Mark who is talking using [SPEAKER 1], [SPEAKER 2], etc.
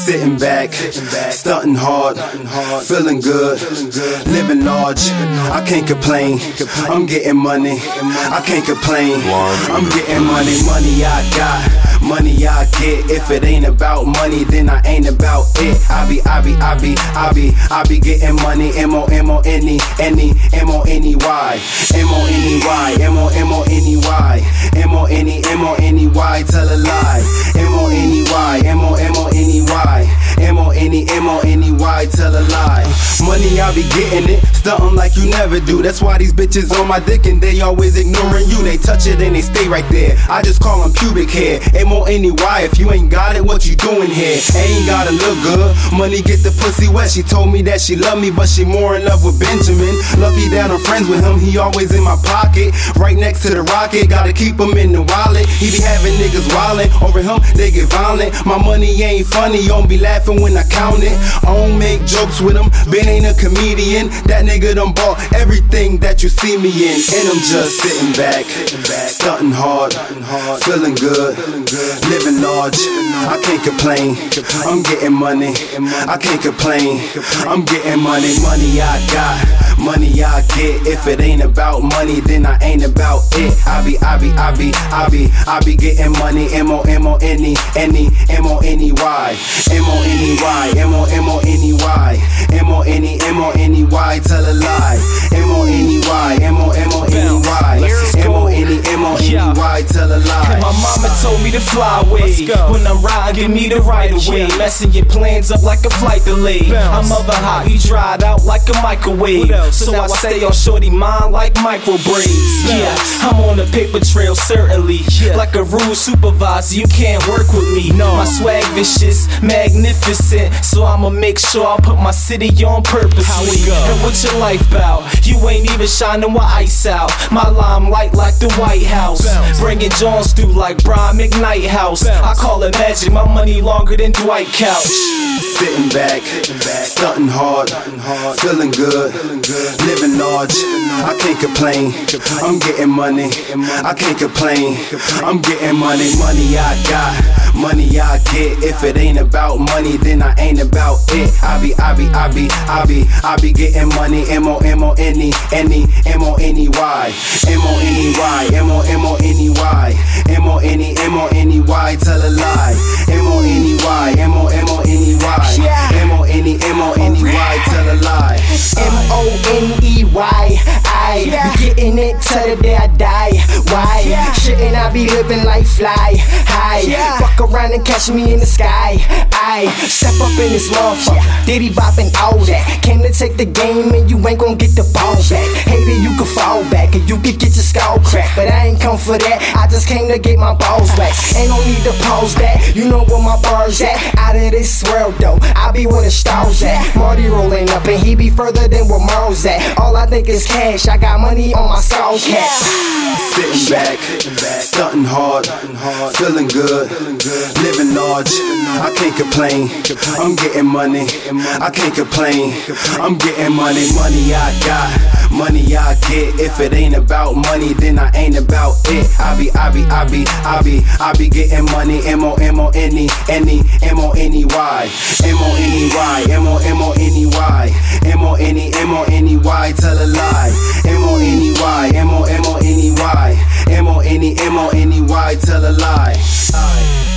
[SPEAKER 1] Sitting back, stunting hard, feeling good, living large. I can't complain. I'm getting money. I can't complain. I'm getting money. Money I got, money I get. If it ain't about money, then I ain't about it. I be getting money. M-O-N-E-Y, M-O-N-E-Y, M-O-N-E-Y, M-O-N-E-Y, tell a lie. M-O-N-E-Y, M-O-N-E-Y, M-O-N-E-Y, tell a lie. Money, I be getting it, stuntin' like you never do. That's why these bitches on my dick and they always ignoring you. They touch it and they stay right there. I just call them pubic hair. M-O-N-E-Y, if you ain't got it, what you doing here? Ain't gotta look good, money get the pussy wet. She told me that she love me, but she more in love with Benjamin. Lucky that I'm friends with him, he always in my pocket, right next to the rocket. Gotta keep him in the wallet. He be having niggas wildin', over him they get violent. My money ain't funny, you don't be laughing when I count it. I don't make jokes with him, Ben ain't a comedian. That nigga done bought everything that you see me in. And I'm just sitting back, stunting hard, feeling good, living large. I can't complain. I'm getting money. I can't complain. I'm getting money. Money I got, money I get. If it ain't about money, then I ain't about it. I be getting money. M-O-N-E-Y, M-O-N-E-Y, M-O-N-E-Y, M-O-N-E-Y, tell a lie. M-O-N-E-Y, M-O-N-E-Y, M-O-N-E-Y, tell a lie.
[SPEAKER 2] My mama told me to fly away. When I'm riding, give me the right of way. Messing your plans up like a flight delay. I'm over hot, you dried out like a microwave. So I stay on shorty mind like micro braids. Yeah, I'm on the paper trail certainly. Like a rule supervisor, you can't work with me. My swag vicious, magnificent. So I'ma make sure I put my city on purposely. And what your life bout? You ain't even shining with ice out. My limelight like the White House. Bringing Jones through like Brian McKnight House. I call it magic, my money longer than Dwight Couch.
[SPEAKER 1] Sitting back, stunting hard, feeling good, living large. I can't complain. I'm getting money. I can't complain. I'm getting money. Money I got, money I get. If it ain't about money, then I ain't about it. I be getting money. M-O-N-E-Y, M-O-N-E-Y, M-O-N-E-Y, M-O-N-E-Y, tell a lie. M-O-N-E-Y, M-O-N-E-Y, M-O-N-E-Y, tell a lie.
[SPEAKER 3] M-O-N-E-Y, I be getting it till the day I die. Why? Shouldn't I be living like fly high? Fuck around and catch me in the sky. I step up in this motherfucker, Diddy bopping all that. Came to take the game and you ain't gon' get the ball back. Hater, you can fall back and you can get your skull cracked, but I ain't come for that. I just came to get my balls waxed. Ain't no need to pause that. You know where my bars at? Out of this world though, I be where the stars at. Marty rolling up and he be further than where Mars at. All I think is cash. I got money on my skull cap.
[SPEAKER 1] Sitting back, stunting hard, feeling good, living large. I can't complain. I'm getting money. I can't complain. I'm getting money. Money I got, money I get. If it ain't about money, then I ain't about it. I be getting money. M-O-N-E-Y, M-O-N-E-Y, M-O-N-E-Y, M-O-N-E-Y, tell a lie. M-O-N-E-Y, M-O-N-E-Y, M-O-N-E-Y, tell a lie.